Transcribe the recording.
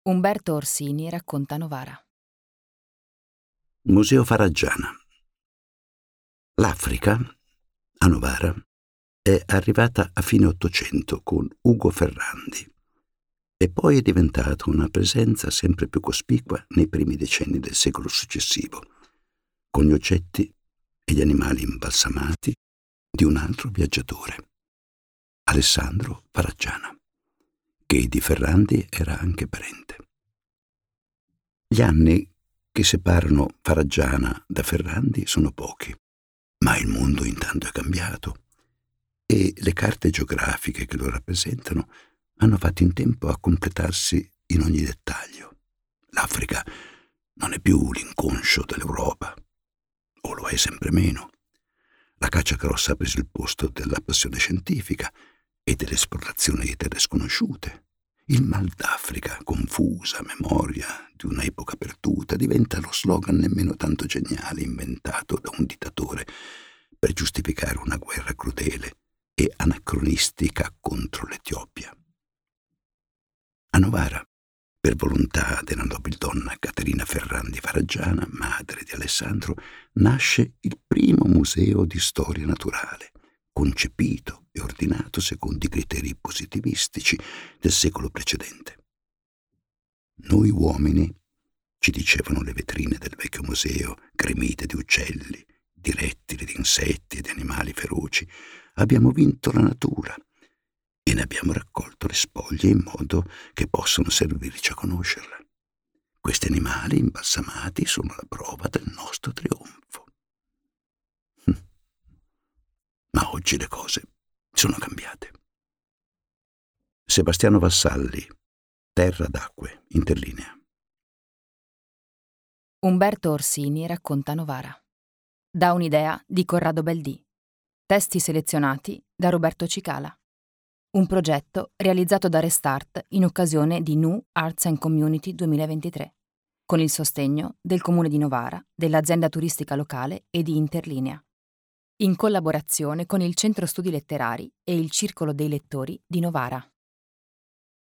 Umberto Orsini racconta Novara. Museo Faraggiana. L'Africa, a Novara, è arrivata a fine Ottocento con Ugo Ferrandi e poi è diventata una presenza sempre più cospicua nei primi decenni del secolo successivo, con gli oggetti e gli animali imbalsamati di un altro viaggiatore, Alessandro Faraggiana, che di Ferrandi era anche parente. Gli anni che separano Faraggiana da Ferrandi sono pochi, ma il mondo intanto è cambiato e le carte geografiche che lo rappresentano hanno fatto in tempo a completarsi in ogni dettaglio. L'Africa non è più l'inconscio dell'Europa, o lo è sempre meno. La caccia grossa ha preso il posto della passione scientifica e dell'esplorazione di terre sconosciute. Il mal d'Africa, confusa memoria di un'epoca perduta, diventa lo slogan nemmeno tanto geniale inventato da un dittatore per giustificare una guerra crudele e anacronistica contro l'Etiopia. A Novara, per volontà della nobildonna Caterina Ferrandi Faraggiana, madre di Alessandro, nasce il primo museo di storia naturale, concepito e ordinato secondo i criteri positivistici del secolo precedente. Noi uomini, ci dicevano le vetrine del vecchio museo, gremite di uccelli, di rettili, di insetti e di animali feroci, abbiamo vinto la natura e ne abbiamo raccolto le spoglie in modo che possano servirci a conoscerla. Questi animali imbalsamati sono la prova del nostro trionfo. Ma oggi le cose sono cambiate. Sebastiano Vassalli, Terra d'acque, interlinea. Umberto Orsini racconta Novara. Da un'idea di Corrado Baldì. Testi selezionati da Roberto Cicala. Un progetto realizzato da Restart in occasione di New Arts and Community 2023, con il sostegno del Comune di Novara, dell'azienda turistica locale e di Interlinea, in collaborazione con il Centro Studi Letterari e il Circolo dei Lettori di Novara.